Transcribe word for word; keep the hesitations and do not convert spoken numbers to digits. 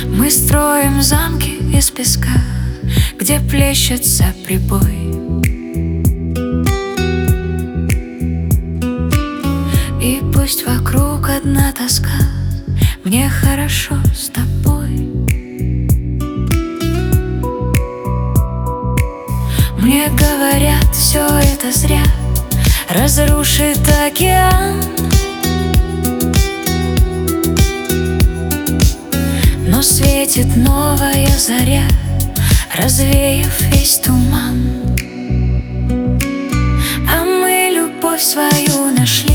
Мы строим замки из песка, где плещется прибой. И пусть вокруг одна тоска, мне хорошо с тобой. Мне говорят, все это зря, разрушит океан. Но светит новая заря, развеяв весь туман. А мы любовь свою нашли